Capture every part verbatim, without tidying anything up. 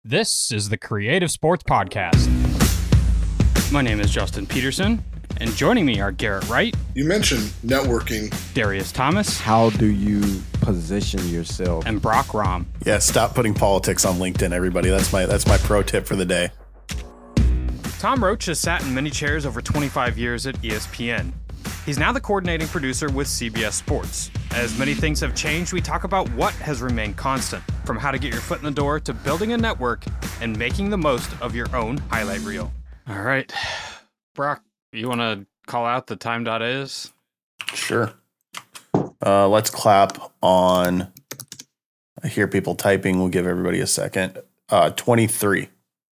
This is the Creative Sports Podcast. My name is Justin Peterson, and joining me are Garrett Wright. You mentioned networking. Darius Thomas. How do you position yourself? And Brock Rom. Yeah, stop putting politics on LinkedIn, everybody. That's my that's my pro tip for the day. Tom Roach has sat in many chairs over twenty-five years at E S P N. He's now the coordinating producer with C B S Sports. As many things have changed, we talk about what has remained constant, from how to get your foot in the door to building a network and making the most of your own highlight reel. All right, Brock, you want to call out the time dot is? Sure. Uh, let's clap on. I hear people typing. We'll give everybody a second. Uh, twenty-three.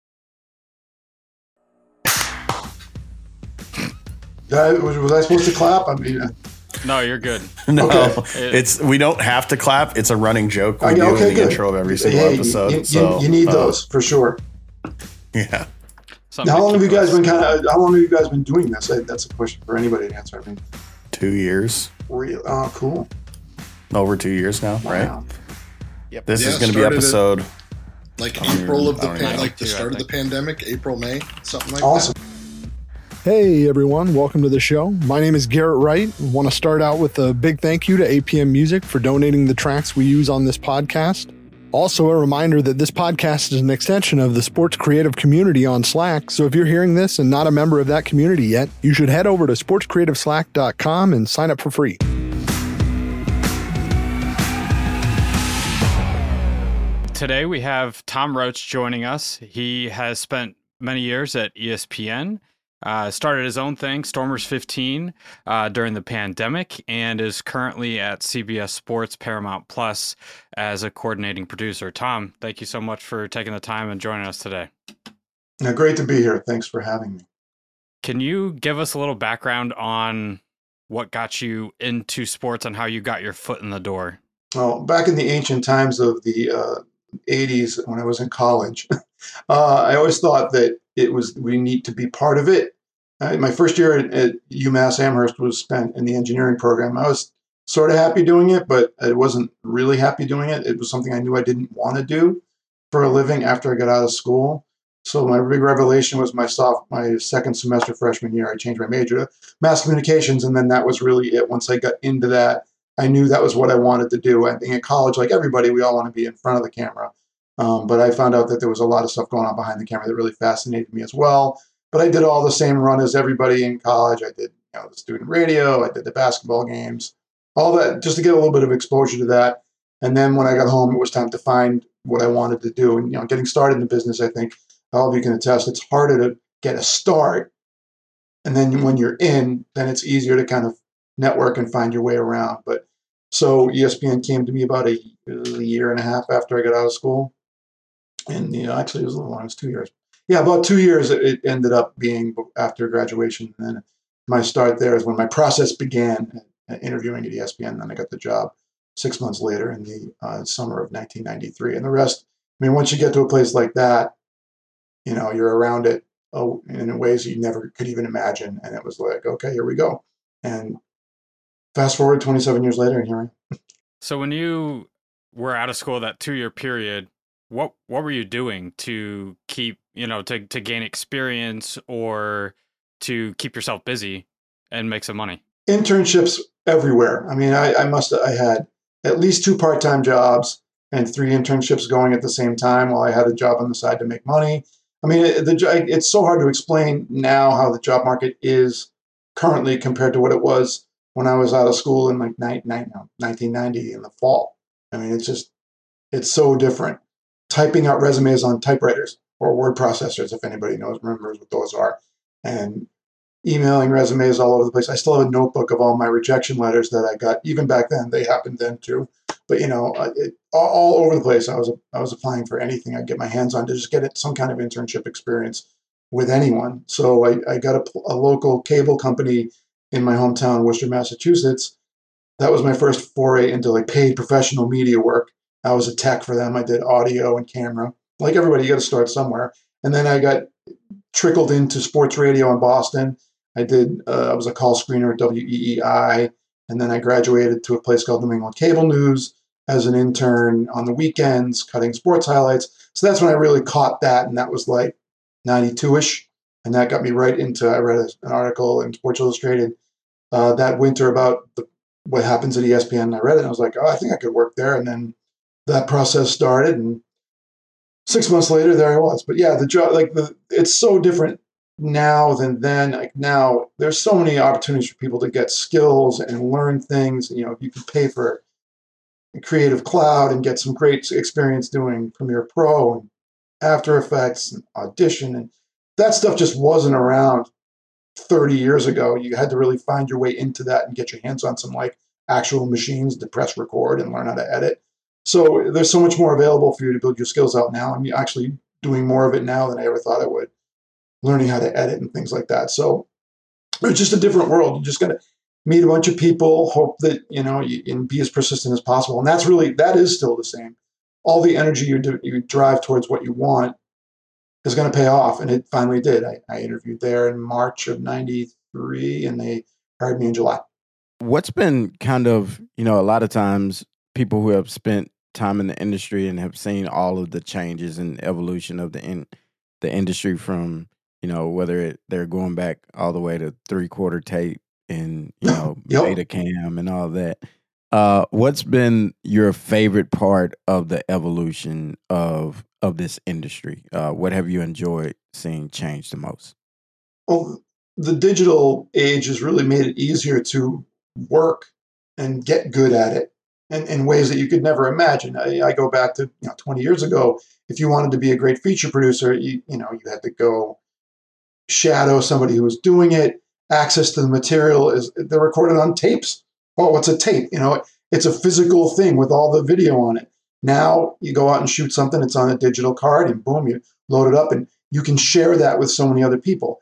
That, was, was I supposed to clap? I mean, No, you're good. No, Okay. it's we don't have to clap. It's a running joke we Okay, do okay, in the good. intro of every single hey, episode. You, you, so you need uh, those for sure. Yeah. Something Now, how to long have you keep guys us- been kind of? How long have you guys been doing this? I, that's a question for anybody to answer. I mean, Two years. real. Oh, cool. Over two years now, right? Wow. Yep. This Yeah, is going to be started it- episode. Like I don't April of the even- I don't pan- know. like the Too, I start of the think. pandemic, April, May, something like Awesome. Hey everyone, welcome to the show. My name is Garrett Wright. I want to start out with a big thank you to A P M Music for donating the tracks we use on this podcast. Also, a reminder that this podcast is an extension of the sports creative community on Slack. So if you're hearing this and not a member of that community yet, you should head over to sports creative slack dot com and sign up for free. Today we have Tom Roach joining us. He has spent many years at E S P N, uh, started his own thing, Stormers fifteen, uh, during the pandemic, and is currently at C B S Sports Paramount Plus as a coordinating producer. Tom, thank you so much for taking the time and joining us today. Now, great to be here. Thanks for having me. Can you give us a little background on what got you into sports and how you got your foot in the door? Well, back in the ancient times of the uh, eighties, when I was in college, uh, I always thought that it was we need to be part of it. Uh, my first year at, at UMass Amherst was spent in the engineering program. I was sort of happy doing it, but I wasn't really happy doing it. It was something I knew I didn't want to do for a living after I got out of school. So my big revelation was my soft, my second semester freshman year. I changed my major to mass communications, and then that was really it. Once I got into that, I knew that was what I wanted to do. I think at college, like everybody, we all want to be in front of the camera. Um, but I found out that there was a lot of stuff going on behind the camera that really fascinated me as well. But I did all the same run as everybody in college. I did, you know, the student radio. I did the basketball games, all that, just to get a little bit of exposure to that. And then when I got home, it was time to find what I wanted to do. And, you know, getting started in the business, I think all of you can attest, it's harder to get a start. And then when you're in, then it's easier to kind of network and find your way around. But so E S P N came to me about a, a year and a half after I got out of school. And, you know, actually it was a little long, it was two years. Yeah, about two years it, it ended up being after graduation. And then my start there is when my process began uh, interviewing at E S P N. And then I got the job six months later in the uh, summer of nineteen ninety-three. And the rest, I mean, once you get to a place like that, you know, you're around it oh, in ways you never could even imagine. And it was like, okay, here we go. And fast forward twenty-seven years later, and here I am. So when you were out of school that two-year period, what what were you doing to keep, you know, to, to gain experience or to keep yourself busy and make some money? Internships everywhere. I mean, I, I must I had at least two part-time jobs and three internships going at the same time while I had a job on the side to make money. I mean, it, the, it's so hard to explain now how the job market is currently compared to what it was when I was out of school in like nineteen ninety in the fall. I mean, it's just, it's so different. Typing out resumes on typewriters or word processors, if anybody knows, remembers what those are, and emailing resumes all over the place. I still have a notebook of all my rejection letters that I got. Even back then, they happened then too. But you know, it, all, all over the place. I was I was applying for anything I'd get my hands on to just get it, some kind of internship experience with anyone. So I, I got a, a local cable company in my hometown, Worcester, Massachusetts. That was my first foray into like paid professional media work. I was a tech for them. I did audio and camera. Like everybody, you got to start somewhere. And then I got trickled into sports radio in Boston. I did. Uh, I was a call screener at W E E I, and then I graduated to a place called New England Cable News as an intern on the weekends, cutting sports highlights. So that's when I really caught that, and that was like ninety-two-ish, and that got me right into. I read an article in Sports Illustrated uh, that winter about the, what happens at E S P N. And I read it, and I was like, oh, I think I could work there. And then that process started, and six months later, there I was. But yeah, the job, like the, it's so different now than then. Like now, there's so many opportunities for people to get skills and learn things. You know, you can pay for Creative Cloud and get some great experience doing Premiere Pro and After Effects and Audition, and that stuff just wasn't around thirty years ago. You had to really find your way into that and get your hands on some like actual machines to press record and learn how to edit. So there's so much more available for you to build your skills out now. I'm actually doing more of it now than I ever thought I would, learning how to edit and things like that. So it's just a different world. You just got to meet a bunch of people, hope that, you know, you and be as persistent as possible. And that's really, that is still the same. All the energy you, do, you drive towards what you want is going to pay off. And it finally did. I, I interviewed there in March of ninety-three, and they hired me in July. What's been kind of, you know, a lot of times people who have spent time in the industry and have seen all of the changes and evolution of the in, the industry from, you know, whether it, they're going back all the way to three quarter tape and, you know, Yep. beta cam and all that. Uh, what's been your favorite part of the evolution of of this industry? Uh, what have you enjoyed seeing change the most? Well, the digital age has really made it easier to work and get good at it in, in ways that you could never imagine. I, I go back to, you know, twenty years ago. If you wanted to be a great feature producer, you, you know, you had to go shadow somebody who was doing it. Access to the material is they're recorded on tapes. Well, what's a tape? You know, it's a physical thing with all the video on it. Now you go out and shoot something, it's on a digital card, and boom, you load it up, and you can share that with so many other people.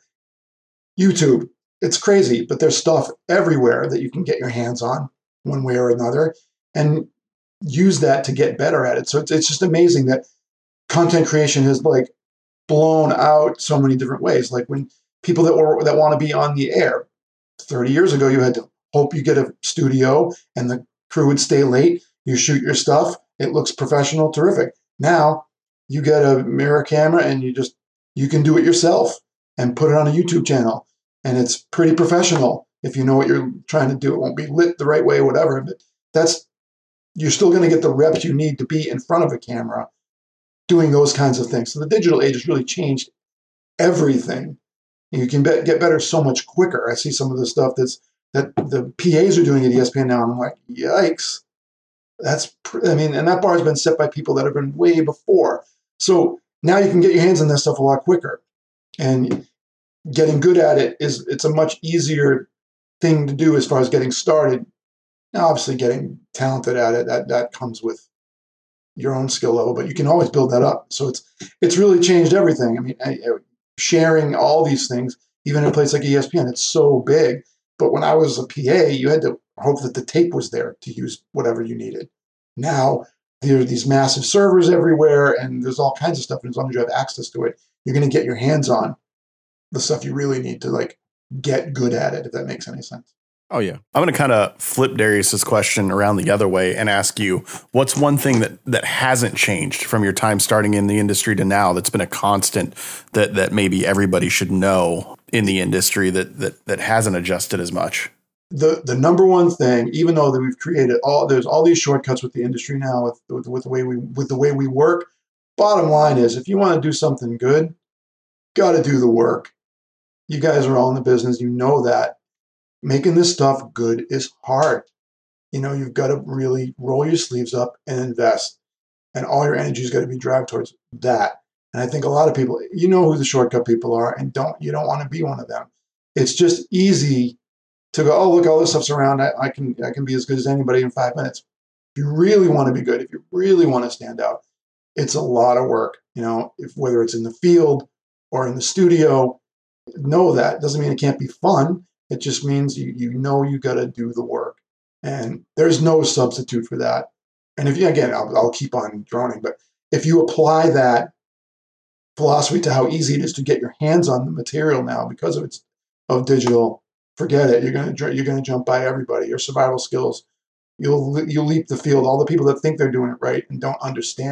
YouTube, it's crazy, but there's stuff everywhere that you can get your hands on one way or another and use that to get better at it. So it's, it's just amazing that content creation has like blown out so many different ways. Like when people that were that want to be on the air, thirty years ago, you had to hope you get a studio and the crew would stay late. You shoot your stuff. It looks professional, terrific. Now you get a mirror camera and you just, you can do it yourself and put it on a YouTube channel. And it's pretty professional if you know what you're trying to do. It won't be lit the right way, whatever, but that's, you're still going to get the reps you need to be in front of a camera doing those kinds of things. So the digital age has really changed everything. You can be, get better so much quicker. I see some of the stuff that's that the P As are doing at E S P N now, and I'm like, yikes. That's, pr- I mean, and that bar has been set by people that have been way before. So now you can get your hands on that stuff a lot quicker. And getting good at it is, it's a much easier thing to do as far as getting started. Now, obviously, getting talented at it, that, that comes with your own skill level, but you can always build that up. So it's it's really changed everything. I mean, I, I, sharing all these things, even in a place like E S P N, it's so big. But when I was a P A, you had to hope that the tape was there to use whatever you needed. Now, there are these massive servers everywhere, and there's all kinds of stuff. And as long as you have access to it, you're going to get your hands on the stuff you really need to like get good at it, if that makes any sense. Oh, yeah. I'm going to kind of flip Darius's question around the other way and ask you, what's one thing that, that hasn't changed from your time starting in the industry to now that's been a constant that, that maybe everybody should know in the industry that, that, that hasn't adjusted as much? The the number one thing, even though that we've created all, there's all these shortcuts with the industry now with, with, with the way we with the way we work. Bottom line is, if you want to do something good, got to do the work. You guys are all in the business. You know that. Making this stuff good is hard. You know, you've got to really roll your sleeves up and invest. And all your energy's got to be driven towards that. And I think a lot of people, you know who the shortcut people are, and don't you don't want to be one of them. It's just easy to go, oh, look, all this stuff's around. I, I can I can be as good as anybody in five minutes. If you really want to be good, if you really want to stand out, it's a lot of work. You know, if whether it's in the field or in the studio, know that. Doesn't mean it can't be fun. It just means you you know you got to do the work, and there's no substitute for that. And if you again, I'll, I'll keep on droning, but if you apply that philosophy to how easy it is to get your hands on the material now because of its of digital, forget it. You're gonna you're gonna jump by everybody. Your survival skills, you'll you'll leap the field. All the people that think they're doing it right and don't understand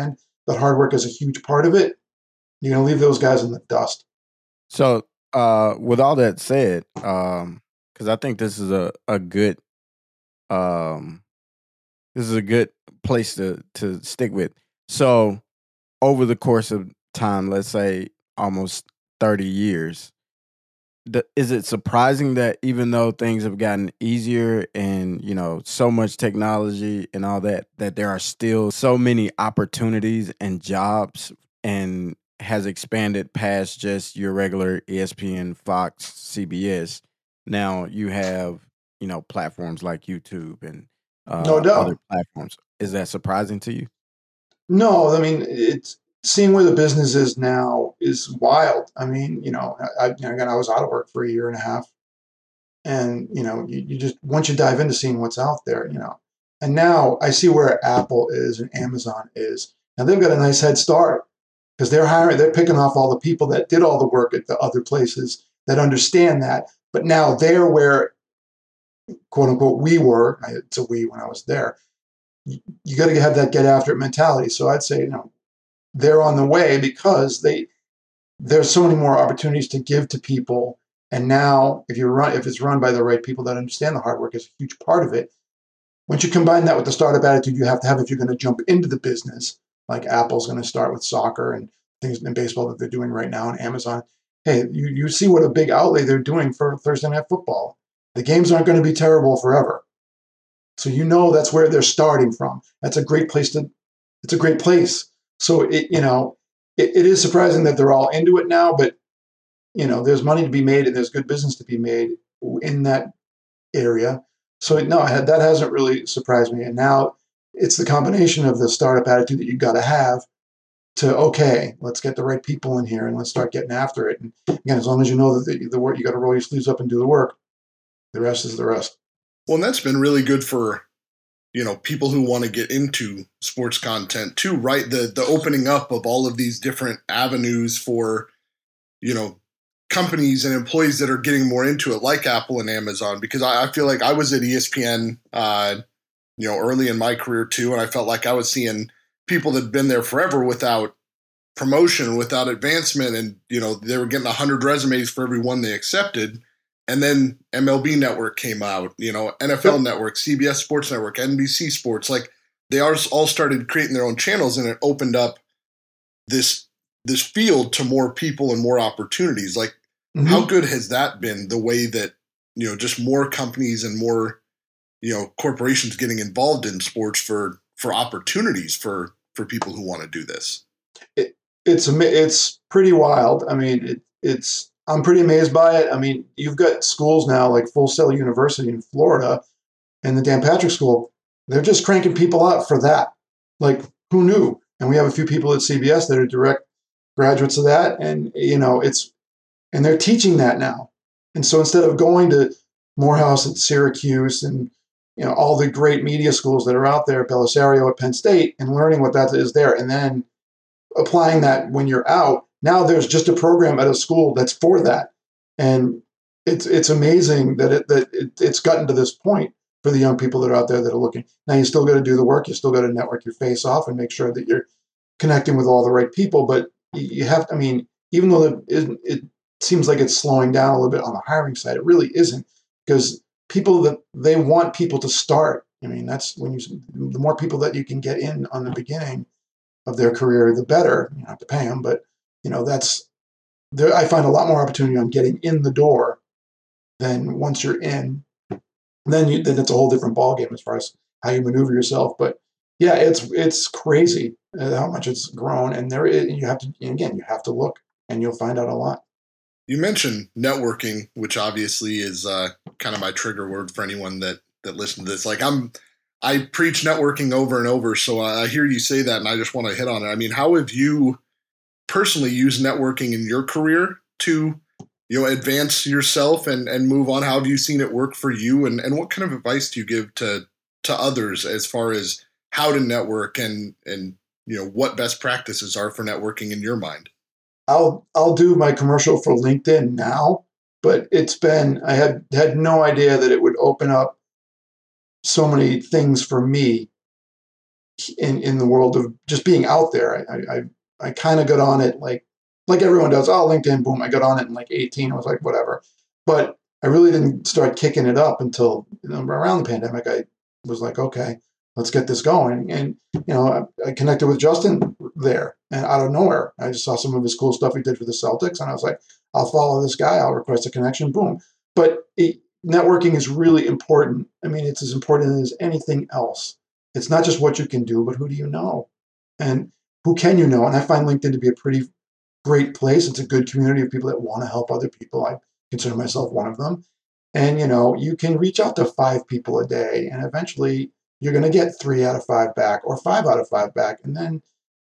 that hard work is a huge part of it, you're going to leave those guys in the dust. So, uh, with all that said, um, because I think this is a a good, um, this is a good place to to stick with. So, over the course of time, let's say almost thirty years, th- is it surprising that even though things have gotten easier and, you know, so much technology and all that, that there are still so many opportunities and jobs and has expanded past just your regular E S P N, Fox, C B S. Now you have, you know, platforms like YouTube and uh, No doubt. other platforms. Is that surprising to you? No, I mean, it's seeing where the business is now is wild. I mean, you know, I, I again, I was out of work for a year and a half, and you know, you, you just once you dive into seeing what's out there, you know, and now I see where Apple is and Amazon is, and they've got a nice head start because they're hiring, they're picking off all the people that did all the work at the other places that understand that, but now they're where, quote unquote, we were. It's a we when I was there. You, you got to have that get after it mentality. So I'd say, you know, they're on the way because they there's so many more opportunities to give to people. And now if you run if it's run by the right people that understand the hard work is a huge part of it. Once you combine that with the startup attitude you have to have if you're going to jump into the business, like Apple's going to start with soccer and things in baseball that they're doing right now, and Amazon. Hey, you, you see what a big outlay they're doing for Thursday Night Football. The games aren't going to be terrible forever. So you know that's where they're starting from. That's a great place to it's a great place. So it, you know, it, it is surprising that they're all into it now, but you know, there's money to be made and there's good business to be made in that area. So no, that hasn't really surprised me. And now it's the combination of the startup attitude that you got to have to, okay, let's get the right people in here and let's start getting after it. And again, as long as you know that the, the work, you got to roll your sleeves up and do the work. The rest is the rest. Well, and that's been really good for, you know, people who want to get into sports content too, right? The the opening up of all of these different avenues for, you know, companies and employees that are getting more into it, like Apple and Amazon, because I, I feel like I was at E S P N, uh, you know, early in my career too, and I felt like I was seeing people that had been there forever without promotion, without advancement, and, you know, they were getting one hundred resumes for every one they accepted. And then M L B Network came out, you know, N F L yep. Network, C B S Sports Network, N B C Sports. Like they all started creating their own channels, and it opened up this this field to more people and more opportunities. Like, mm-hmm. how good has that been? The way that, you know, just more companies and more, you know, corporations getting involved in sports for for opportunities for for people who want to do this. It, it's it's pretty wild. I mean, it, it's. I'm pretty amazed by it. I mean, you've got schools now like Full Sail University in Florida and the Dan Patrick School. They're just cranking people out for that. Like, who knew? And we have a few people at C B S that are direct graduates of that. And, you know, it's, and they're teaching that now. And so instead of going to Morehouse at Syracuse and, you know, all the great media schools that are out there, Belisario at Penn State, and learning what that is there, and then applying that when you're out, now there's just a program at a school that's for that, and it's it's amazing that it that it, it's gotten to this point for the young people that are out there that are looking. Now you still got to do the work. You still got to network your face off and make sure that you're connecting with all the right people. But you have to. I mean, even though it, it seems like it's slowing down a little bit on the hiring side, it really isn't, because people that they want people to start. I mean, that's when you the more people that you can get in on the beginning of their career, the better. You don't have to pay them, but you know, that's there. I find a lot more opportunity on getting in the door than once you're in. Then you, then it's a whole different ballgame as far as how you maneuver yourself. But yeah, it's it's crazy how much it's grown, and there is, you have to again you have to look, and you'll find out a lot. You mentioned networking, which obviously is uh, kind of my trigger word for anyone that that listens to this. Like I'm, I preach networking over and over, so I hear you say that, and I just want to hit on it. I mean, how have you personally use networking in your career to, you know, advance yourself and, and move on? How have you seen it work for you? And, and what kind of advice do you give to, to others as far as how to network and, and, you know, what best practices are for networking in your mind? I'll, I'll do my commercial for LinkedIn now, but it's been, I had, had no idea that it would open up so many things for me in in the world of just being out there. I I, I kind of got on it like like everyone does. Oh, LinkedIn, boom! I got on it in like eighteen. I was like, whatever. But I really didn't start kicking it up until, you know, around the pandemic. I was like, okay, let's get this going. And you know, I, I connected with Justin there, and out of nowhere, I just saw some of his cool stuff he did for the Celtics, and I was like, I'll follow this guy. I'll request a connection. Boom. But it, networking is really important. I mean, it's as important as anything else. It's not just what you can do, but who do you know? And who can you know? And I find LinkedIn to be a pretty great place. It's a good community of people that want to help other people. I consider myself one of them. And, you know, you can reach out to five people a day, and eventually you're going to get three out of five back or five out of five back. And then,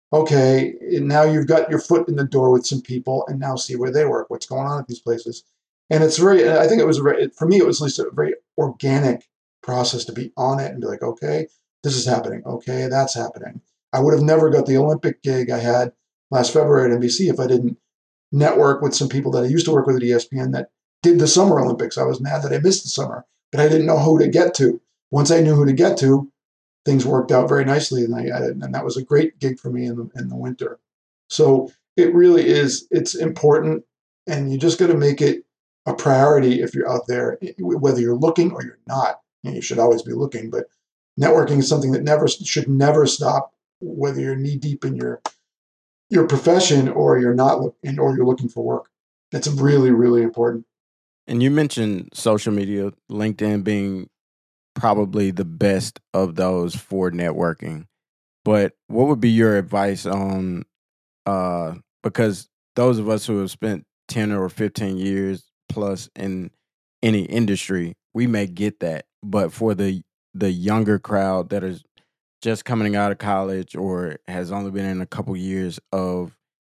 okay, now you've got your foot in the door with some people, and now see where they work, what's going on at these places. And it's very, I think it was, very, for me, it was at least a very organic process to be on it and be like, okay, this is happening. Okay, that's happening. I would have never got the Olympic gig I had last February at N B C if I didn't network with some people that I used to work with at E S P N that did the Summer Olympics. I was mad that I missed the summer, but I didn't know who to get to. Once I knew who to get to, things worked out very nicely, and I and that was a great gig for me in the in the winter. So it really is. It's important, and you just got to make it a priority if you're out there, whether you're looking or you're not. And you should always be looking, but networking is something that never should never stop, whether you're knee deep in your your profession or you're not looking, or you're looking for work. It's really, really important. And you mentioned social media, LinkedIn being probably the best of those for networking. But what would be your advice on, uh, because those of us who have spent ten or fifteen years plus in any industry, we may get that. But for the the younger crowd that is just coming out of college or has only been in a couple years of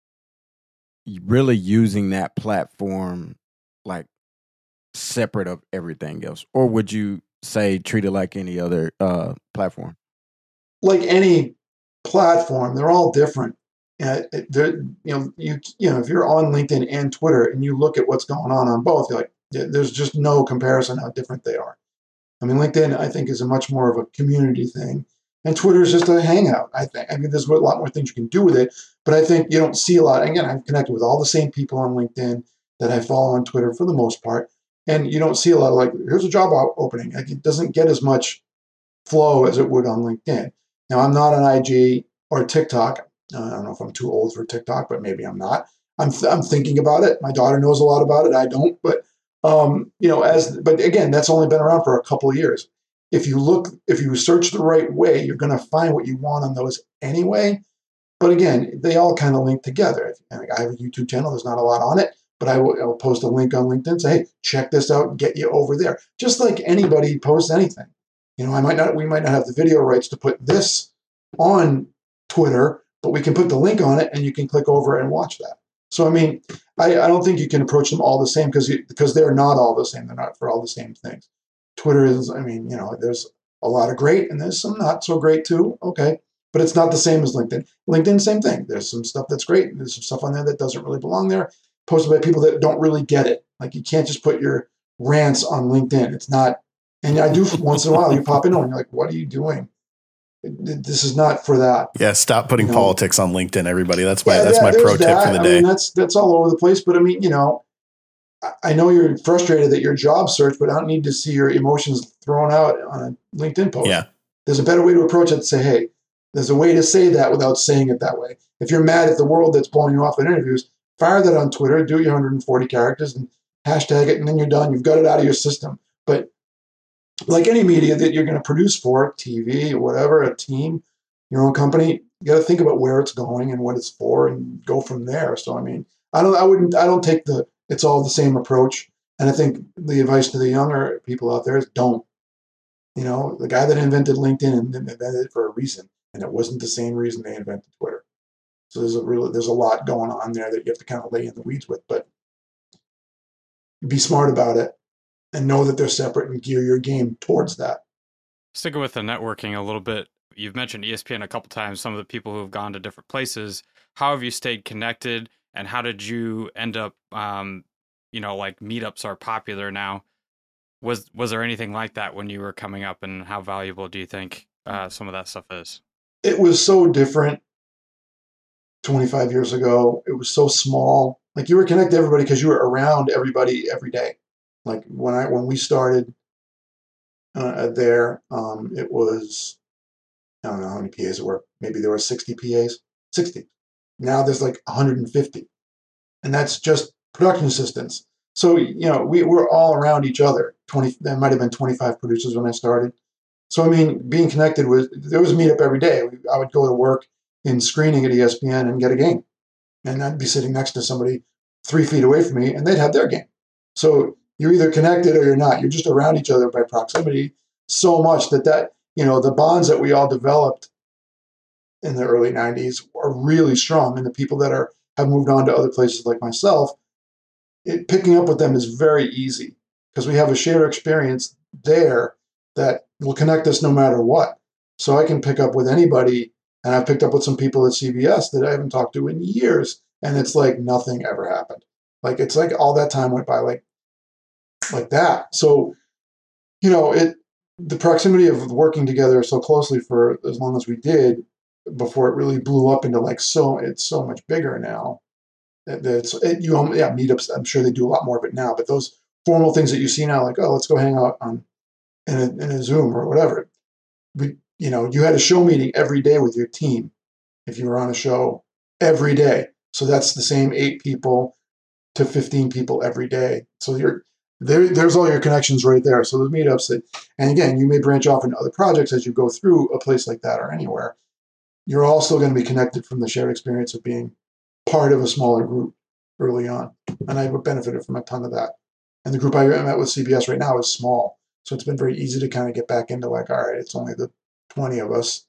really using that platform like separate of everything else, or would you say treat it like any other uh, platform? Like any platform, they're all different. Uh, they're, you know, you you know, if you're on LinkedIn and Twitter and you look at what's going on on both, you're like, there's just no comparison how different they are. I mean, LinkedIn, I think, is a much more of a community thing, and Twitter is just a hangout. I think. I mean, there's a lot more things you can do with it, but I think you don't see a lot. Again, I've connected with all the same people on LinkedIn that I follow on Twitter for the most part. And you don't see a lot of like, here's a job opening. Like, it doesn't get as much flow as it would on LinkedIn. Now, I'm not on I G or TikTok. Uh, I don't know if I'm too old for TikTok, but maybe I'm not. I'm th- I'm thinking about it. My daughter knows a lot about it. I don't. But um, you know, as but again, that's only been around for a couple of years. If you look, if you search the right way, you're going to find what you want on those anyway. But again, they all kind of link together. I have a YouTube channel. There's not a lot on it. But I will, I will post a link on LinkedIn, say, hey, check this out and get you over there. Just like anybody posts anything. You know, I might not, we might not have the video rights to put this on Twitter, but we can put the link on it and you can click over and watch that. So, I mean, I, I don't think you can approach them all the same because because they're not all the same. They're not for all the same things. Twitter is, I mean, you know, there's a lot of great and there's some not so great too. Okay. But it's not the same as LinkedIn. LinkedIn, same thing. There's some stuff that's great. And there's some stuff on there that doesn't really belong there. Posted by people that don't really get it. Like, you can't just put your rants on LinkedIn. It's not, and I do once in a while, you pop in and you're like, what are you doing? This is not for that. Yeah, stop putting you know? politics on LinkedIn, everybody. That's my yeah, that's yeah, my pro that. tip for the I day. mean, that's that's all over the place. But I mean, you know, I know you're frustrated that your job search, but I don't need to see your emotions thrown out on a LinkedIn post. Yeah. There's a better way to approach it. To say, hey, there's a way to say that without saying it that way. If you're mad at the world that's blowing you off in interviews, fire that on Twitter, do your one hundred forty characters and hashtag it, and then you're done. You've got it out of your system. But like any media that you're going to produce for, T V, whatever, a team, your own company, you got to think about where it's going and what it's for and go from there. So, I mean, I don't, I wouldn't, I don't take the, it's all the same approach. And I think the advice to the younger people out there is don't. You know, the guy that invented LinkedIn invented it for a reason, and it wasn't the same reason they invented Twitter. So there's a real, there's a lot going on there that you have to kind of lay in the weeds with, but be smart about it and know that they're separate and gear your game towards that. Sticking with the networking a little bit, you've mentioned E S P N a couple times, some of the people who have gone to different places. How have you stayed connected, and how did you end up, um, you know, like meetups are popular now. Was was there anything like that when you were coming up, and how valuable do you think uh, some of that stuff is? it was so different twenty-five years ago. It was so small. Like you were connected to everybody because you were around everybody every day. Like when I when we started uh, there, um, it was I don't know how many P As there were. Maybe there were sixty P As. sixty. Now there's like one hundred fifty, and that's just production assistants. So you know we we're all around each other. Twenty. There might have been twenty-five producers when I started. So I mean, being connected was there was a meetup every day. I would go to work in screening at E S P N and get a game, and I'd be sitting next to somebody three feet away from me, and they'd have their game. So you're either connected or you're not. You're just around each other by proximity so much that that you know the bonds that we all developed in the early nineties are really strong, and the people that are have moved on to other places like myself, it, picking up with them is very easy because we have a shared experience there that will connect us no matter what. So I can pick up with anybody, and I've picked up with some people at C B S that I haven't talked to in years, and it's like nothing ever happened. Like it's like all that time went by like like that. So, you know, it the proximity of working together so closely for as long as we did before it really blew up into like so it's so much bigger now. That's it, you yeah meetups. I'm sure they do a lot more of it now, but those formal things that you see now, like oh let's go hang out on in a, in a Zoom or whatever. We you know you had a show meeting every day with your team if you were on a show every day. So that's the same eight people to fifteen people every day. So you're there. There's all your connections right there. So the meetups that, and again, you may branch off into other projects as you go through a place like that or anywhere. You're also going to be connected from the shared experience of being part of a smaller group early on. And I benefited from a ton of that. And the group I am at with C B S right now is small. So it's been very easy to kind of get back into like, all right, it's only the twenty of us.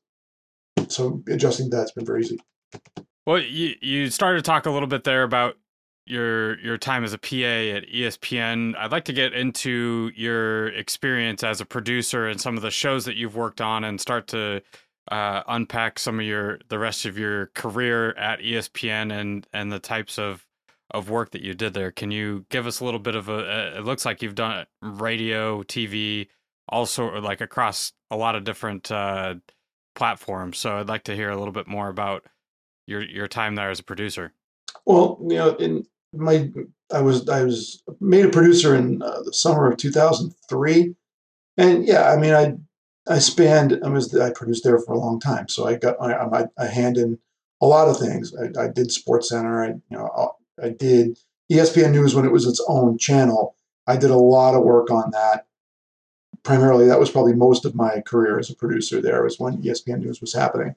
So adjusting that's been very easy. Well, you, you started to talk a little bit there about your your time as a P A at E S P N. I'd like to get into your experience as a producer and some of the shows that you've worked on and start to uh, unpack some of your the rest of your career at E S P N and and the types of of work that you did there. Can you give us a little bit of a, it looks like you've done radio, T V, also like across a lot of different uh, platforms. So I'd like to hear a little bit more about your your time there as a producer. Well, you know, in my I was I was made a producer in uh, the summer of two thousand three, and yeah, I mean I I spanned I was I produced there for a long time, so I got my, my a hand in a lot of things. I, I did SportsCenter, I you know I did E S P N News when it was its own channel. I did a lot of work on that. Primarily, that was probably most of my career as a producer. There was when E S P N News was happening.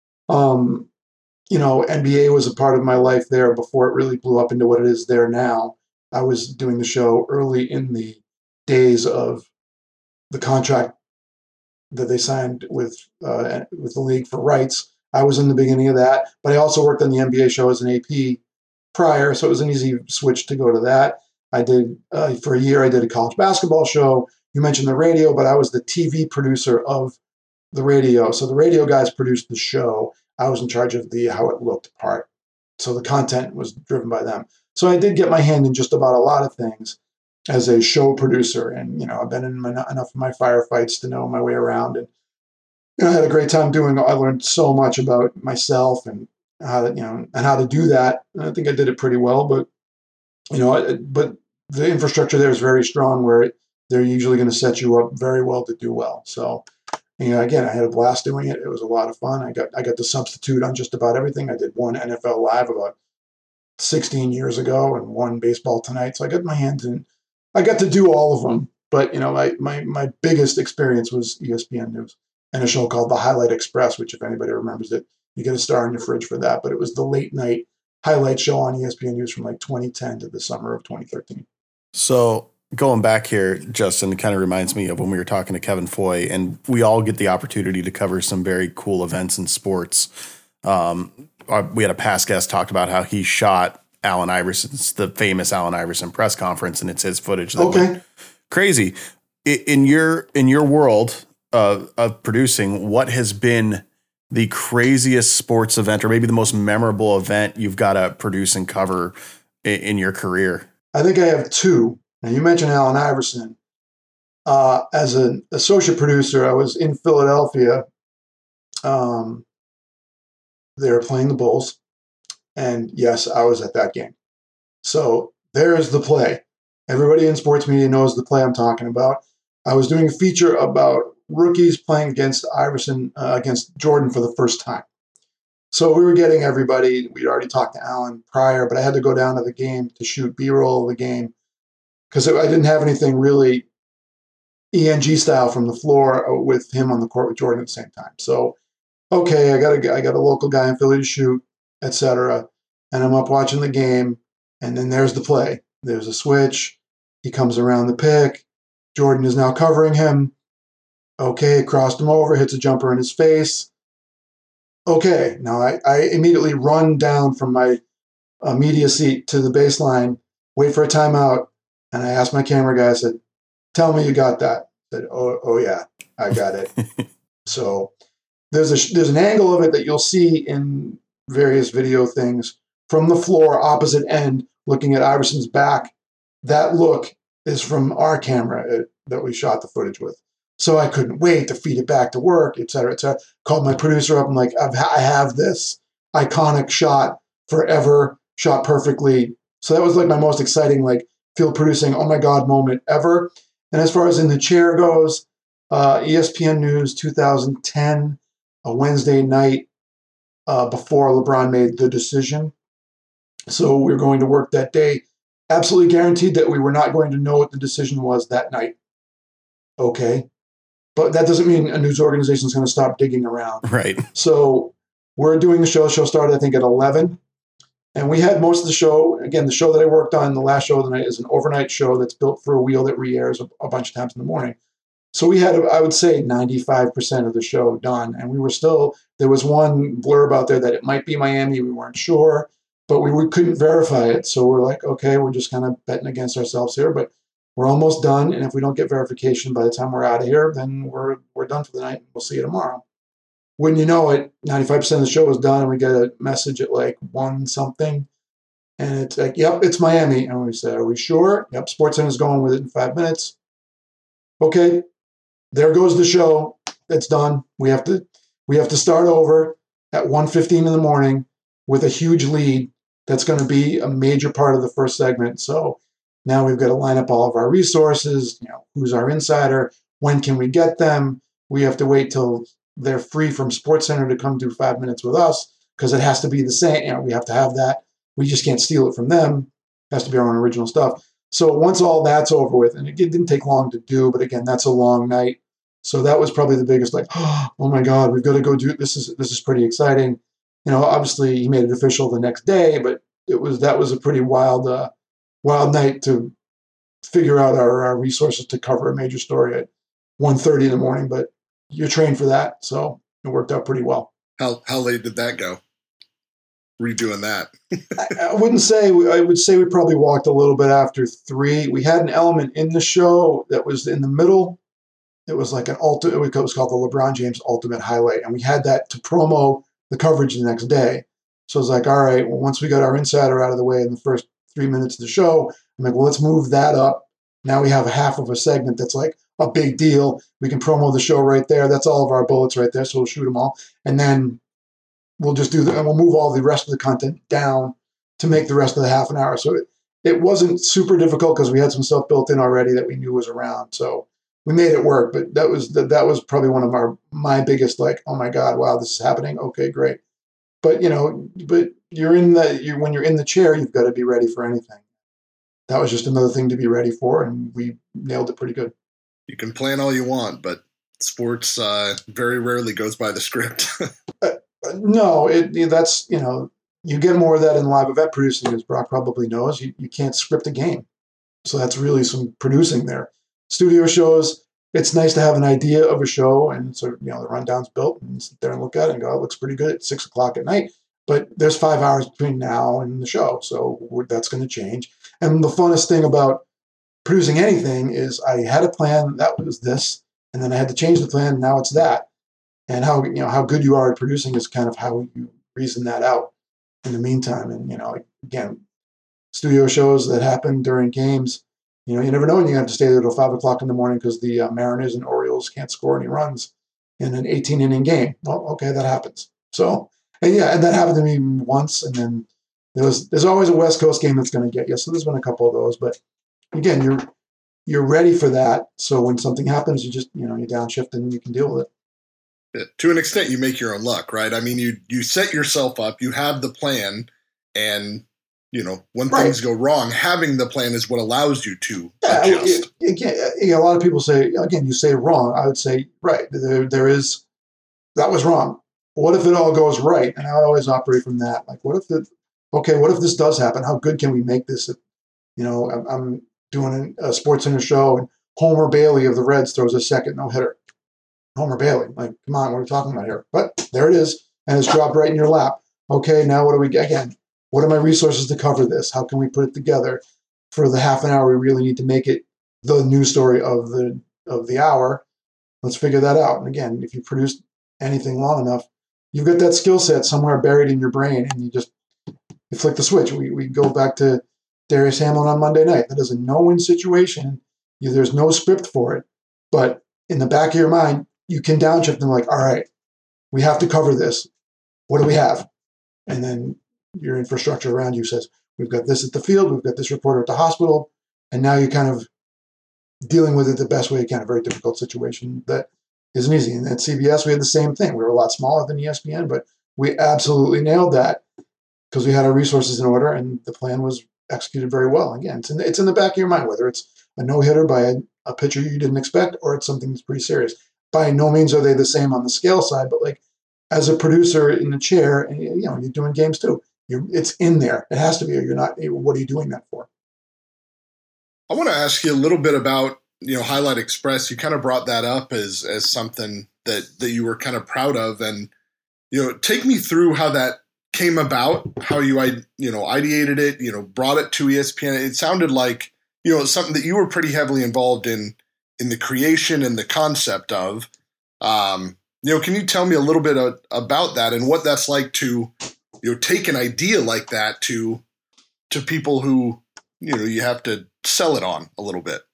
Um, you know, N B A was a part of my life there before it really blew up into what it is there now. I was doing the show early in the days of the contract that they signed with uh, with the league for rights. I was in the beginning of that, but I also worked on the N B A show as an A P prior, so it was an easy switch to go to that. I did uh, for a year. I did a college basketball show. You mentioned the radio, but I was the T V producer of the radio. So the radio guys produced the show. I was in charge of the how it looked part. So the content was driven by them. So I did get my hand in just about a lot of things as a show producer. And, you know, I've been in my, enough of my firefights to know my way around. And you know, I had a great time doing it. I learned so much about myself and how to, you know, and how to do that. And I think I did it pretty well, but, you know, I, but the infrastructure there is very strong where it, they're usually going to set you up very well to do well. So, you know, again, I had a blast doing it. It was a lot of fun. I got I got to substitute on just about everything. I did one N F L Live about sixteen years ago and one Baseball Tonight. So I got my hands in. I got to do all of them. But, you know, my my my biggest experience was E S P N News and a show called The Highlight Express, which if anybody remembers it, you get a star in your fridge for that. But it was the late night highlight show on E S P N News from like twenty ten to the summer of twenty thirteen. So going back here, Justin, it kind of reminds me of when we were talking to Kevin Foy, and we all get the opportunity to cover some very cool events in sports. Um, we had a past guest talked about how he shot Allen Iverson's, the famous Allen Iverson press conference, and it's his footage. That okay. went crazy. In your in your world of, of producing, what has been the craziest sports event, or maybe the most memorable event you've got to produce and cover in, in your career? I think I have two. Now, you mentioned Allen Iverson. Uh, as an associate producer, I was in Philadelphia um, they were playing the Bulls. And yes, I was at that game. So there's the play. Everybody in sports media knows the play I'm talking about. I was doing a feature about rookies playing against Iverson, uh, against Jordan for the first time. So we were getting everybody. We'd already talked to Alan prior, but I had to go down to the game to shoot B-roll of the game because I didn't have anything really E N G style from the floor with him on the court with Jordan at the same time. So, okay, I got a, I got a local guy in Philly to shoot, et cetera. And I'm up watching the game, and then there's the play. There's a switch. He comes around the pick. Jordan is now covering him. Okay, crossed him over, hits a jumper in his face. Okay, now I, I immediately run down from my uh, media seat to the baseline, wait for a timeout, and I asked my camera guy, I said, tell me you got that. I said, oh, oh yeah, I got it. So there's a there's an angle of it that you'll see in various video things from the floor, opposite end, looking at Iverson's back. That look is from our camera that we shot the footage with. So I couldn't wait to feed it back to work, et cetera, et cetera. Called my producer up. I'm like, I've, I have this iconic shot forever, shot perfectly. So that was like my most exciting, like field producing, oh my God moment ever. And as far as in the chair goes, uh, E S P N News two thousand ten, a Wednesday night uh, before LeBron made the decision. So we were going to work that day. Absolutely guaranteed that we were not going to know what the decision was that night. Okay. But that doesn't mean a news organization is going to stop digging around. Right. So we're doing the show. The show started, I think, at eleven. And we had most of the show. Again, the show that I worked on, the last show of the night, is an overnight show that's built for a wheel that re-airs a, a bunch of times in the morning. So we had, I would say, ninety-five percent of the show done. And we were still, there was one blurb out there that it might be Miami. We weren't sure, but we, we couldn't verify it. So we're like, okay, we're just kind of betting against ourselves here. But we're almost done. And if we don't get verification by the time we're out of here, then we're we're done for the night. We'll see you tomorrow. When you know it, ninety-five percent of the show is done, and we get a message at like one something. And it's like, yep, it's Miami. And we said, are we sure? Yep, SportsCenter's going with it in five minutes. Okay, there goes the show. It's done. We have to we have to start over at one fifteen in the morning with a huge lead. That's going to be a major part of the first segment. So now we've got to line up all of our resources. You know, who's our insider? When can we get them? We have to wait till they're free from SportsCenter to come do five minutes with us because it has to be the same. You know, we have to have that. We just can't steal it from them. It has to be our own original stuff. So once all that's over with, and it didn't take long to do, but again, that's a long night. So that was probably the biggest, like, oh my God, we've got to go do this. Is this is pretty exciting. You know, obviously he made it official the next day, but it was that was a pretty wild, uh, wild night to figure out our, our resources to cover a major story at one thirty in the morning. But you're trained for that, so it worked out pretty well. How how late did that go? Redoing that? I, I wouldn't say. I would say we probably walked a little bit after three. We had an element in the show that was in the middle. It was like an ultimate. It was called the LeBron James Ultimate Highlight, and we had that to promo the coverage the next day. So I was like, all right, well, once we got our insider out of the way in the first three minutes of the show, I'm like, well, let's move that up. Now we have a half of a segment that's like a big deal. We can promo the show right there. That's all of our bullets right there. So we'll shoot them all. And then we'll just do the, and we'll move all the rest of the content down to make the rest of the half an hour. So it, it wasn't super difficult because we had some stuff built in already that we knew was around. So we made it work, but that was, that, that was probably one of our, my biggest, like, oh my God, wow, this is happening. Okay, great. But, you know, but you're in the, you when you're in the chair, you've got to be ready for anything. That was just another thing to be ready for, and we nailed it pretty good. You can plan all you want, but sports uh, very rarely goes by the script. uh, no, it, that's, you know, you get more of that in live event producing, as Brock probably knows. You, you can't script a game. So that's really some producing there. Studio shows, it's nice to have an idea of a show, and so, you know, the rundown's built, and sit there and look at it and go, it looks pretty good at six o'clock at night. But there's five hours between now and the show, so that's going to change. And the funnest thing about producing anything is I had a plan that was this, and then I had to change the plan. And now it's that. And how, you know, how good you are at producing is kind of how you reason that out in the meantime. And, you know, again, studio shows that happen during games, you know, you never know when you have to stay there till five o'clock in the morning because the uh, Mariners and Orioles can't score any runs in an eighteen inning game. Well, okay, that happens. So And yeah, and that happened to me once. And then there was, there's always a West Coast game that's going to get you. So there's been a couple of those. But again, you're you're ready for that. So when something happens, you just, you know, you downshift and you can deal with it. Yeah, to an extent, you make your own luck, right? I mean, you you set yourself up, you have the plan, and you know when Right. things go wrong, having the plan is what allows you to Yeah, adjust. it- again, you know, a lot of people say, again, you say wrong. I would say, right, there, there is, that was wrong. What if it all goes right? And I would always operate from that. Like, what if the, okay, what if this does happen? How good can we make this? You know, I'm, I'm doing a Sports Center show, and Homer Bailey of the Reds throws a second no hitter. Homer Bailey, like, come on, what are we talking about here? But there it is, and it's dropped right in your lap. Okay, now what do we get? Again, what are my resources to cover this? How can we put it together for the half an hour we really need to make it the news story of the of the hour? Let's figure that out. And again, if you produce anything long enough, you've got that skill set somewhere buried in your brain, and you just you flick the switch. We we go back to Darius Hamlin on Monday night. That is a no-win situation. You, there's no script for it, but in the back of your mind, you can downshift them like, all right, we have to cover this. What do we have? And then your infrastructure around you says, we've got this at the field, we've got this reporter at the hospital, and now you're kind of dealing with it the best way you can. A very difficult situation that isn't easy. And at C B S, we had the same thing. We were a lot smaller than E S P N, but we absolutely nailed that because we had our resources in order, and the plan was executed very well. Again, it's in the, it's in the back of your mind, whether it's a no-hitter by a, a pitcher you didn't expect or it's something that's pretty serious. By no means are they the same on the scale side, but like as a producer in the chair, and you know, you're doing games too. You, it's in there. It has to be, or you're not. What are you doing that for? I want to ask you a little bit about you know Highlight Express. You kind of brought that up as as something that that you were kind of proud of, and you know, take me through how that came about, how you you know ideated it, you know, brought it to E S P N. It sounded like you know something that you were pretty heavily involved in in the creation and the concept of. Um, you know, can you tell me a little bit of, about that and what that's like to you know take an idea like that to to people who you know you have to sell it on a little bit?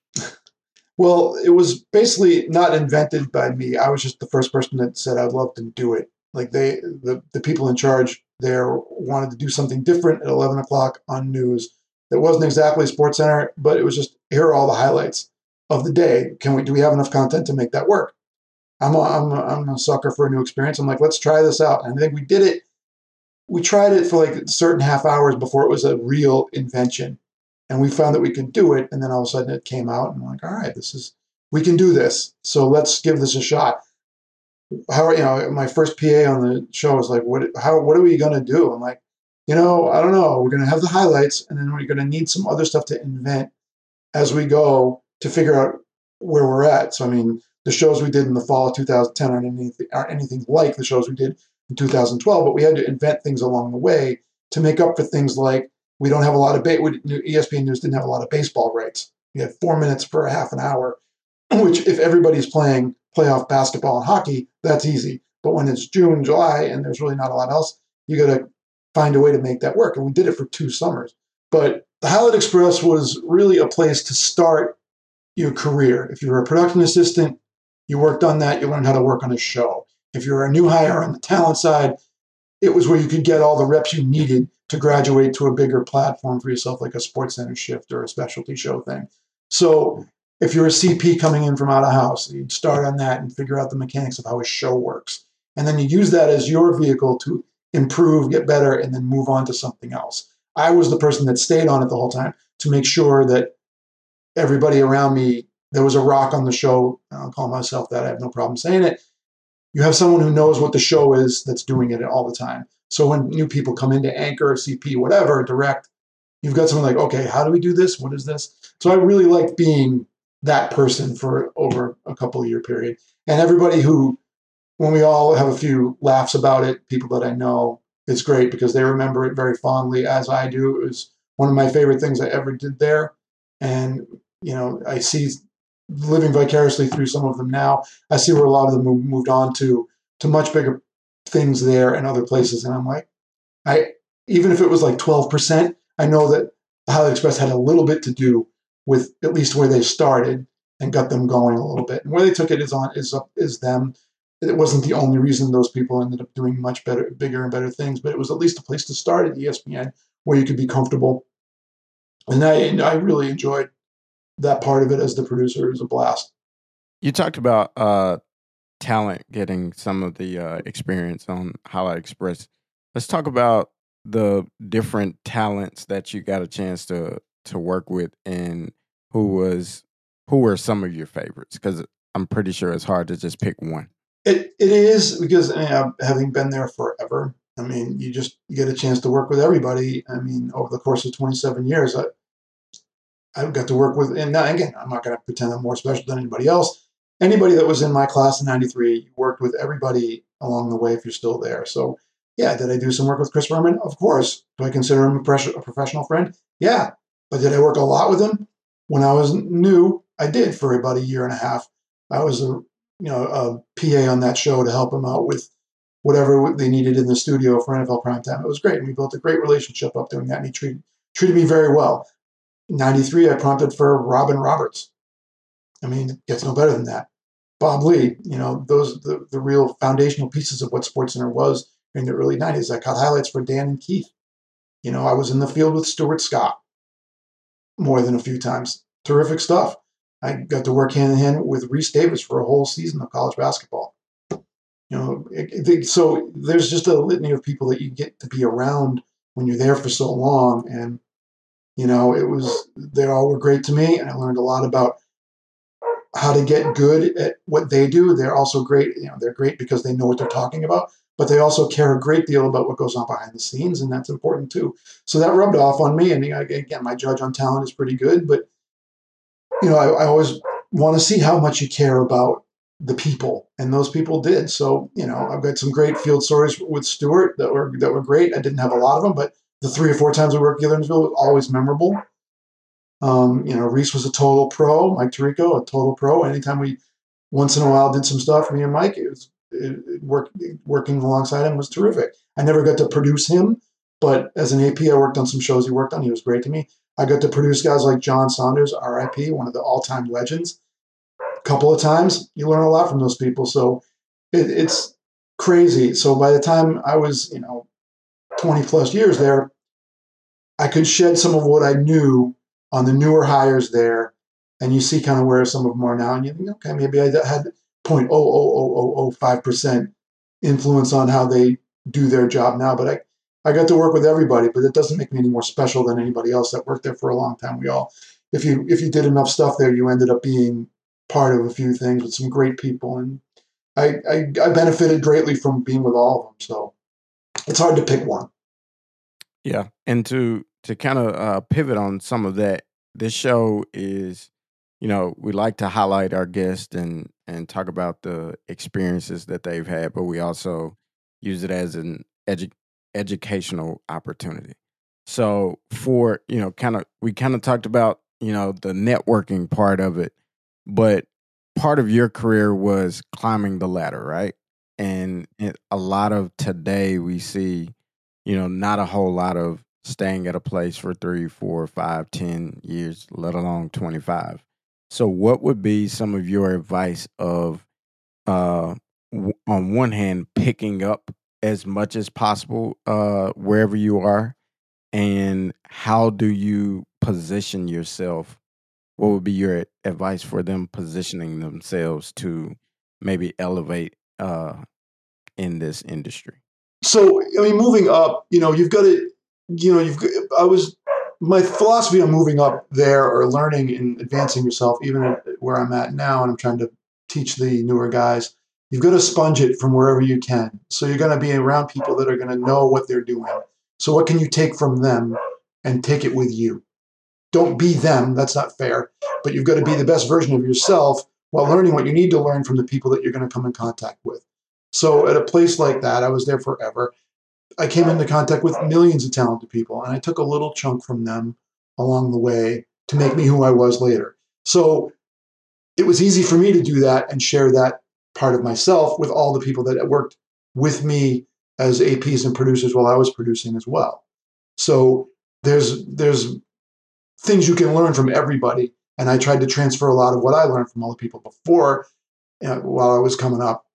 Well, it was basically not invented by me. I was just the first person that said I'd love to do it. Like they, the, the people in charge there wanted to do something different at eleven o'clock on news. That wasn't exactly Sports Center, but it was just, here are all the highlights of the day. Can we, do we have enough content to make that work? I'm a, I'm a, I'm a sucker for a new experience. I'm like, let's try this out. And I think we did it. We tried it for like certain half hours before it was a real invention. And we found that we could do it. And then all of a sudden it came out and I'm like, all right, this is, we can do this. So let's give this a shot. How, you know, my first P A on the show was like, what, how, what are we going to do? I'm like, you know, I don't know. We're going to have the highlights and then we're going to need some other stuff to invent as we go to figure out where we're at. So, I mean, the shows we did in the fall of two thousand ten aren't anything, aren't anything like the shows we did in two thousand twelve, but we had to invent things along the way to make up for things like we don't have a lot of, ba- E S P N News didn't have a lot of baseball rights. We had four minutes for a half an hour, which if everybody's playing playoff basketball and hockey, that's easy. But when it's June, July, and there's really not a lot else, you got to find a way to make that work. And we did it for two summers. But the Highlight Express was really a place to start your career. If you're a production assistant, you worked on that, you learned how to work on a show. If you're a new hire on the talent side, it was where you could get all the reps you needed to graduate to a bigger platform for yourself, like a Sports Center shift or a specialty show thing. So if you're a C P coming in from out of house, you'd start on that and figure out the mechanics of how a show works. And then you use that as your vehicle to improve, get better, and then move on to something else. I was the person that stayed on it the whole time to make sure that everybody around me, there was a rock on the show. I'll call myself that. I have no problem saying it. You have someone who knows what the show is that's doing it all the time. So when new people come into anchor, C P, whatever, direct, you've got someone like, okay, how do we do this? What is this? So I really liked being that person for over a couple of year period. And everybody who, when we all have a few laughs about it, people that I know, it's great because they remember it very fondly, as I do. It was one of my favorite things I ever did there. And, you know, I see living vicariously through some of them now. I see where a lot of them moved on to, to much bigger things there and other places. And I'm like, I, even if it was like twelve percent, I know that the Highlight Express had a little bit to do with at least where they started and got them going a little bit. And where they took it is on is up is them. it wasn't the only reason those people ended up doing much better, bigger and better things, but it was at least a place to start at E S P N where you could be comfortable. And I, and I really enjoyed that part of it as the producer. It was a blast. You talked about uh, talent getting some of the uh, experience on Highlight Express. Let's talk about the different talents that you got a chance to to work with, and who was who were some of your favorites? Because I'm pretty sure it's hard to just pick one. It it is because you know, having been there forever, I mean, you just you get a chance to work with everybody. I mean, over the course of twenty-seven years, I I got to work with, and now, again, I'm not going to pretend I'm more special than anybody else. Anybody that was in my class in ninety-three, you worked with everybody along the way if you're still there. So, yeah, did I do some work with Chris Berman? Of course. Do I consider him a, pres- a professional friend? Yeah. But did I work a lot with him? When I was new, I did for about a year and a half. I was a you know a P A on that show to help him out with whatever they needed in the studio for N F L Primetime. It was great. And we built a great relationship up doing that, and he treated, treated me very well. ninety-three, I prompted for Robin Roberts. I mean, it gets no better than that. Bob Lee, you know, those the, the real foundational pieces of what SportsCenter was in the early nineties. I caught highlights for Dan and Keith. You know, I was in the field with Stuart Scott more than a few times. Terrific stuff. I got to work hand in hand with Reese Davis for a whole season of college basketball. You know, it, it, so there's just a litany of people that you get to be around when you're there for so long. And, you know, it was, they all were great to me. And I learned a lot about how to get good at what they do. They're also great. You know, they're great because they know what they're talking about, but they also care a great deal about what goes on behind the scenes. And that's important too. So that rubbed off on me. And again, my judge on talent is pretty good, but you know, I, I always want to see how much you care about the people, and those people did. So, you know, I've got some great field stories with Stuart that were that were great. I didn't have a lot of them, but the three or four times we worked together in the field was always memorable. Um, you know, Reese was a total pro. Mike Tirico, a total pro. Anytime we, once in a while, did some stuff, me and Mike, it was it, it work, working alongside him was terrific. I never got to produce him, but as an A P, I worked on some shows he worked on. He was great to me. I got to produce guys like John Saunders, R I P, one of the all-time legends. A couple of times, you learn a lot from those people. So it, it's crazy. So by the time I was, you know, twenty plus years there, I could shed some of what I knew on the newer hires there, and you see kind of where some of them are now, and you think, okay, maybe I had zero point zero zero zero zero zero five percent influence on how they do their job now, but I I got to work with everybody, but it doesn't make me any more special than anybody else that worked there for a long time. We all, if you if you did enough stuff there, you ended up being part of a few things with some great people, and I I, I benefited greatly from being with all of them. So it's hard to pick one. Yeah, and to to kind of uh, pivot on some of that, this show is, you know, we like to highlight our guests and and talk about the experiences that they've had, but we also use it as an edu- educational opportunity. So for, you know, kind of, we kind of talked about, you know, the networking part of it, but part of your career was climbing the ladder, right? And it, a lot of today we see, you know, not a whole lot of staying at a place for three, four, five, ten years, let alone twenty-five. So what would be some of your advice of, uh, w- on one hand, picking up as much as possible uh, wherever you are, and how do you position yourself? What would be your advice for them positioning themselves to maybe elevate uh, in this industry? So, I mean, moving up, you know, you've got to, you know, you've, I was, my philosophy on moving up there or learning and advancing yourself, even at where I'm at now, and I'm trying to teach the newer guys, you've got to sponge it from wherever you can. So you're going to be around people that are going to know what they're doing. So what can you take from them and take it with you? Don't be them. That's not fair. But you've got to be the best version of yourself while learning what you need to learn from the people that you're going to come in contact with. So at a place like that, I was there forever. I came into contact with millions of talented people, and I took a little chunk from them along the way to make me who I was later. So it was easy for me to do that and share that part of myself with all the people that worked with me as A Ps and producers while I was producing as well. So there's there's things you can learn from everybody, and I tried to transfer a lot of what I learned from all the people before, you know, while I was coming up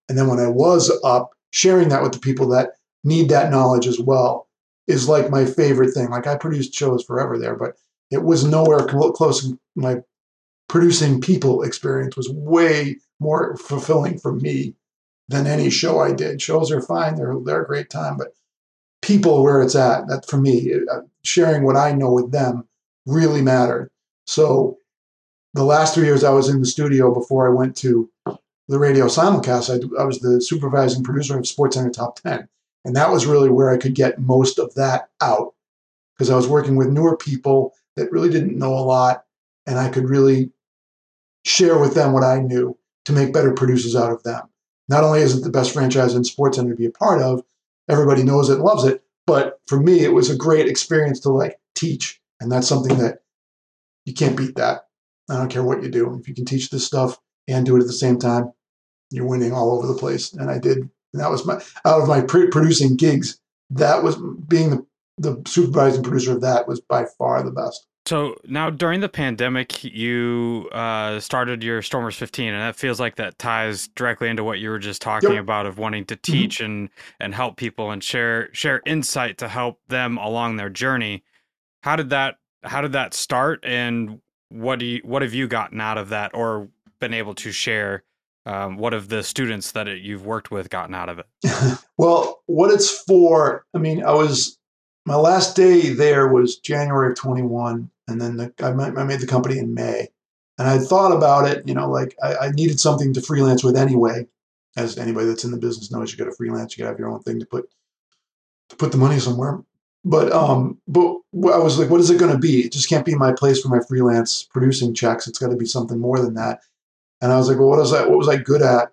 And then when I was up, sharing that with the people that need that knowledge as well is like my favorite thing. Like I produced shows forever there, but it was nowhere close. My producing people experience was way more fulfilling for me than any show I did. Shows are fine. They're, they're a great time, but people where it's at, that for me, sharing what I know with them really mattered. So the last three years I was in the studio before I went to the radio simulcast, I, I was the supervising producer of SportsCenter Top ten. And that was really where I could get most of that out because I was working with newer people that really didn't know a lot. And I could really share with them what I knew to make better producers out of them. Not only is it the best franchise in SportsCenter to be a part of, everybody knows it and loves it, but for me, it was a great experience to like teach. And that's something that you can't beat that. I don't care what you do. If you can teach this stuff and do it at the same time, you're winning all over the place. And I did. And that was my, out of my pre- producing gigs, that was being the, the supervising producer of that was by far the best. So now during the pandemic, you uh, started your Stormers fifteen, and that feels like that ties directly into what you were just talking Yep. about of wanting to teach Mm-hmm. and, and help people and share share insight to help them along their journey. How did that how did that start, and what do you, what have you gotten out of that or been able to share? Um, what have the students that it, you've worked with gotten out of it? Well, what it's for, I mean, I was, my last day there was January of twenty-one. And then the, I, I made the company in May. And I thought about it, you know, like I, I needed something to freelance with anyway. As anybody that's in the business knows, you got to freelance, you got to have your own thing to put, to put the money somewhere. But, um, but I was like, what is it going to be? It just can't be my place for my freelance producing checks. It's got to be something more than that. And I was like, well, what was I, what was I good at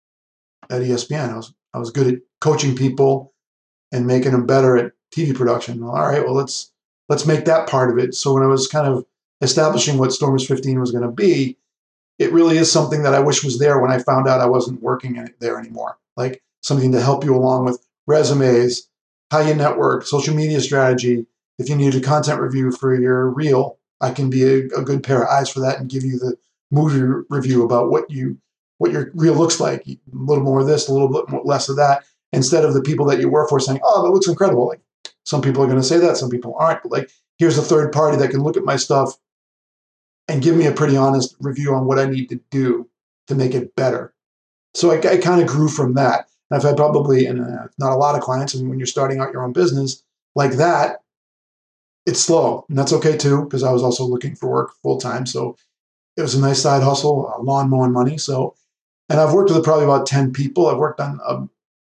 at E S P N? I was, I was good at coaching people and making them better at T V production. Well, all right, well, let's, let's make that part of it. So when I was kind of establishing what Stormers fifteen was going to be, it really is something that I wish was there when I found out I wasn't working in it there anymore. Like something to help you along with resumes, how you network, social media strategy. If you need a content review for your reel, I can be a, a good pair of eyes for that and give you the movie re- review about what you what your reel looks like. A little more of this, a little bit more, less of that, instead of the people that you work for saying, "Oh, that looks incredible." Like some people are going to say that, some people aren't. But like, here's a third party that can look at my stuff and give me a pretty honest review on what I need to do to make it better. So I, I kind of grew from that. And I've had probably, and uh, not a lot of clients, and when you're starting out your own business like that, it's slow. And that's okay too, because I was also looking for work full time. So it was a nice side hustle, uh, lawn mowing money. So, and I've worked with probably about ten people. I've worked on um,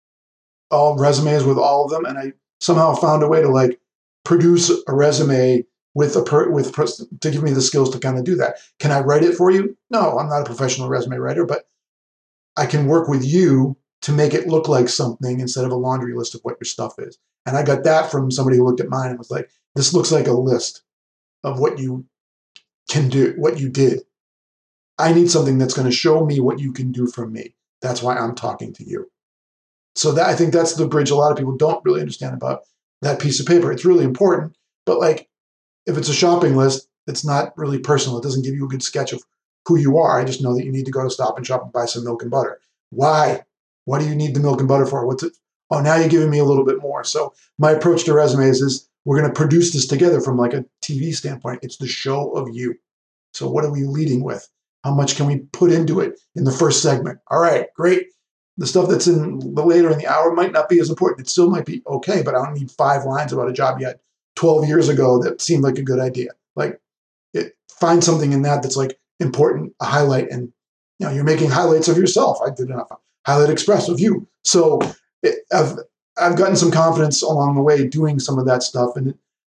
all resumes with all of them. And I somehow found a way to like produce a resume with a per, with to give me the skills to kind of do that. Can I write it for you? No, I'm not a professional resume writer, but I can work with you to make it look like something instead of a laundry list of what your stuff is. And I got that from somebody who looked at mine and was like, this looks like a list of what you can do, what you did. I need something that's going to show me what you can do for me. That's why I'm talking to you. So that I think that's the bridge a lot of people don't really understand about that piece of paper. It's really important, but like if it's a shopping list, it's not really personal. It doesn't give you a good sketch of who you are. I just know that you need to go to Stop and Shop and buy some milk and butter. Why? What do you need the milk and butter for? What's it? Oh, now you're giving me a little bit more. So my approach to resumes is we're going to produce this together from like a T V standpoint. It's the show of you. So what are we leading with? How much can we put into it in the first segment? All right, great. The stuff that's in the later in the hour might not be as important. It still might be okay, but I don't need five lines about a job you had twelve years ago that seemed like a good idea. Like it, find something in that that's like important, a highlight, and you know, you're making highlights of yourself. I did enough highlight express of you. So it, I've, I've gotten some confidence along the way doing some of that stuff. And it,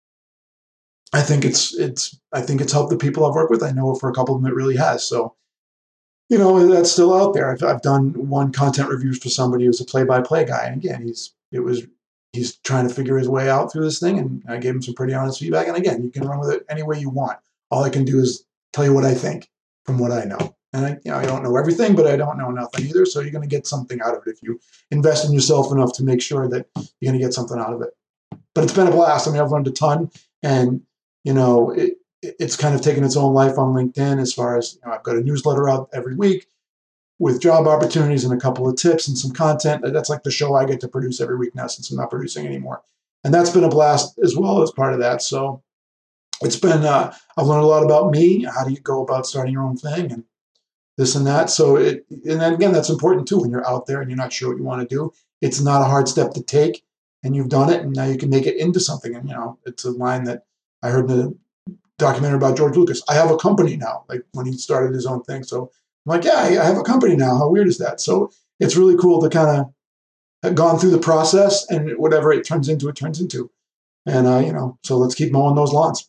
I think it's, it's, I think it's helped the people I've worked with. I know for a couple of them, it really has. So, you know, that's still out there. I've, I've done one content reviews for somebody who's a play-by-play guy. And again, he's, it was, he's trying to figure his way out through this thing. And I gave him some pretty honest feedback. And again, you can run with it any way you want. All I can do is tell you what I think from what I know. And I, you know, I don't know everything, but I don't know nothing either. So you're going to get something out of it if you invest in yourself enough to make sure that you're going to get something out of it. But it's been a blast. I mean, I've learned a ton, and you know, it, it's kind of taken its own life on LinkedIn as far as, you know, I've got a newsletter out every week with job opportunities and a couple of tips and some content. That's like the show I get to produce every week now since I'm not producing anymore. And that's been a blast as well as part of that. So it's been, uh, I've learned a lot about me. How do you go about starting your own thing and this and that. So it, and then again, that's important too when you're out there and you're not sure what you want to do. It's not a hard step to take, and you've done it, and now you can make it into something. And you know, it's a line that I heard in a documentary about George Lucas. I have a company now, like when he started his own thing. So I'm like, yeah, I have a company now. How weird is that? So it's really cool to kind of have gone through the process, and whatever it turns into, it turns into. And uh, you know, so let's keep mowing those lawns.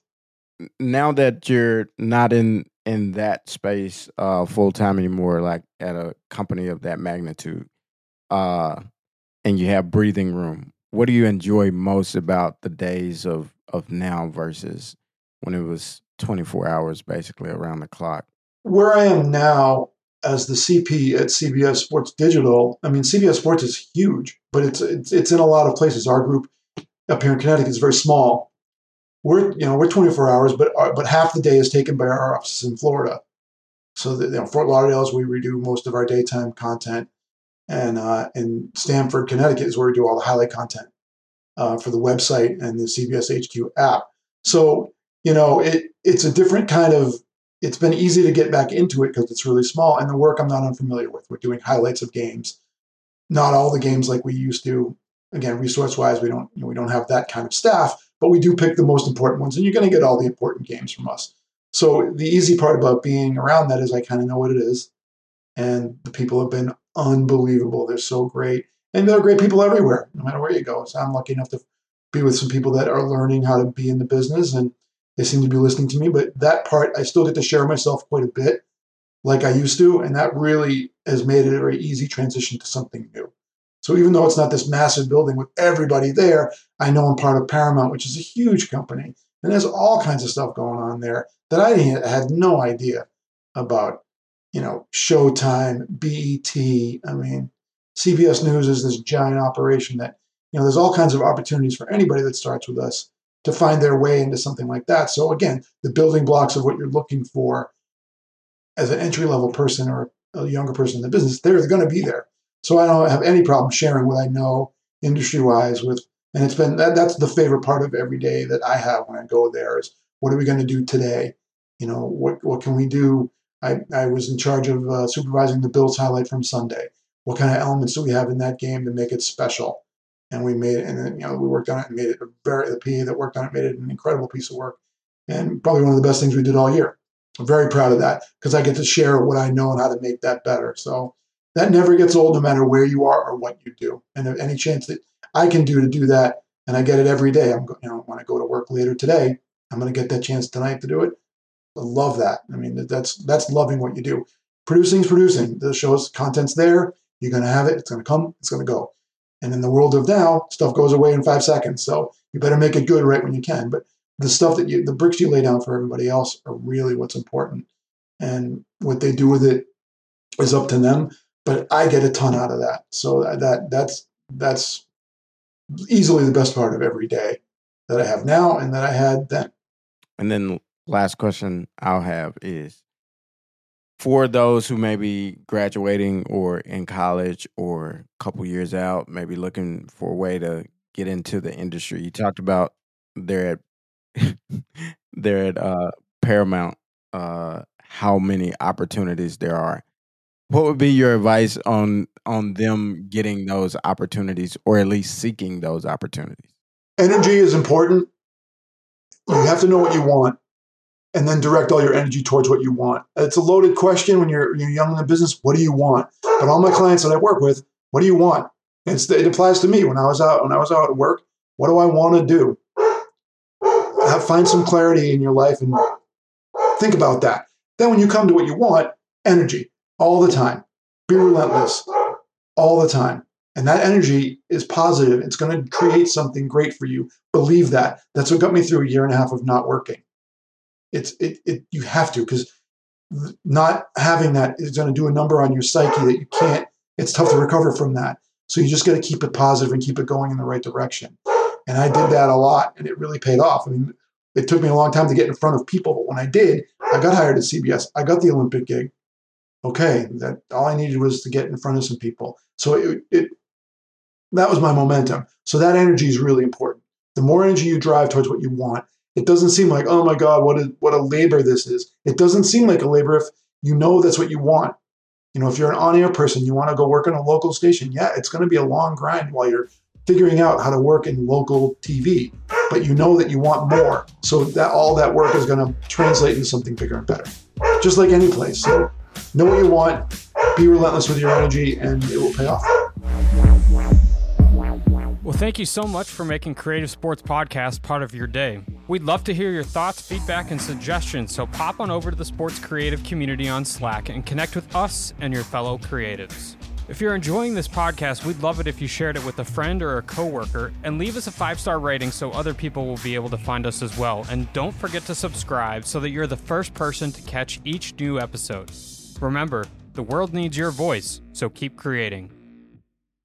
Now that you're not in in that space uh, full time anymore, like at a company of that magnitude, uh, and you have breathing room, what do you enjoy most about the days of of now versus when it was twenty-four hours basically around the clock? Where I am now as the C P at C B S Sports Digital, I mean, C B S Sports is huge, but it's it's, it's in a lot of places. Our group up here in Connecticut is very small. We're you know we're twenty-four hours, but our, but half the day is taken by our offices in Florida. So that, you know, Fort Lauderdale is where we do most of our daytime content, and uh, in Stamford, Connecticut is where we do all the highlight content uh, for the website and the C B S H Q app. So you know it it's a different kind of. It's been easy to get back into it because it's really small, and the work I'm not unfamiliar with. We're doing highlights of games, not all the games like we used to. Again, resource-wise, we don't you know, we don't have that kind of staff. But we do pick the most important ones, and you're going to get all the important games from us. So the easy part about being around that is I kind of know what it is. And the people have been unbelievable. They're so great. And there are great people everywhere, no matter where you go. So I'm lucky enough to be with some people that are learning how to be in the business, and they seem to be listening to me. But that part, I still get to share myself quite a bit like I used to. And that really has made it a very easy transition to something new. So even though it's not this massive building with everybody there, I know I'm part of Paramount, which is a huge company. And there's all kinds of stuff going on there that I had no idea about. You know, Showtime, B E T. I mean, C B S News is this giant operation that, you know, there's all kinds of opportunities for anybody that starts with us to find their way into something like that. So again, the building blocks of what you're looking for as an entry-level person or a younger person in the business, they're going to be there. So I don't have any problem sharing what I know industry-wise with, and it's been, that, that's the favorite part of every day that I have when I go there is, what are we going to do today? You know, what what can we do? I, I was in charge of uh, supervising the Bills highlight from Sunday. What kind of elements do we have in that game to make it special? And we made it, and then, you know, we worked on it and made it a very, the P A that worked on it made it an incredible piece of work, and probably one of the best things we did all year. I'm very proud of that because I get to share what I know and how to make that better. So that never gets old, no matter where you are or what you do. And if any chance that I can do to do that, and I get it every day. I'm, you know, when I go to work later today, I'm going to get that chance tonight to do it. I love that. I mean, that's that's loving what you do. Producing is producing. The show's content's there. You're going to have it. It's going to come. It's going to go. And in the world of now, stuff goes away in five seconds. So you better make it good right when you can. But the stuff that you, the bricks you lay down for everybody else are really what's important. And what they do with it is up to them. But I get a ton out of that. So that that's that's easily the best part of every day that I have now and that I had then. And then last question I'll have is, for those who may be graduating or in college or a couple years out, maybe looking for a way to get into the industry. You talked about they're at they're at uh, Paramount, uh, how many opportunities there are. What would be your advice on on them getting those opportunities, or at least seeking those opportunities? Energy is important. You have to know what you want, and then direct all your energy towards what you want. It's a loaded question when you're you're young in the business. What do you want? But all my clients that I work with, what do you want? It's, it applies to me when I was out when I was out at work. What do I want to do? Have, find some clarity in your life and think about that. Then when you come to what you want, energy all the time. Be relentless all the time. And that energy is positive. It's going to create something great for you. Believe that. That's what got me through a year and a half of not working. It's it, it you have to, because not having that is going to do a number on your psyche that you can't. It's tough to recover from that. So you just got to keep it positive and keep it going in the right direction. And I did that a lot, and it really paid off. I mean, it took me a long time to get in front of people, but when I did, I got hired at C B S. I got the Olympic gig. okay, that all I needed was to get in front of some people. So it, it that was my momentum. So that energy is really important. The more energy you drive towards what you want, it doesn't seem like, oh my God, what a, what a labor this is. It doesn't seem like a labor if you know that's what you want. You know, if you're an on-air person, you want to go work on a local station. Yeah, it's going to be a long grind while you're figuring out how to work in local T V, but you know that you want more. So that all that work is going to translate into something bigger and better, just like any place. So know what you want, be relentless with your energy, and it will pay off. Well, thank you so much for making Creative Sports Podcast part of your day. We'd love to hear your thoughts, feedback, and suggestions, so pop on over to the Sports Creative community on Slack and connect with us and your fellow creatives. If you're enjoying this podcast, we'd love it if you shared it with a friend or a coworker, and leave us a five-star rating so other people will be able to find us as well. And don't forget to subscribe so that you're the first person to catch each new episode. Remember, the world needs your voice, so keep creating.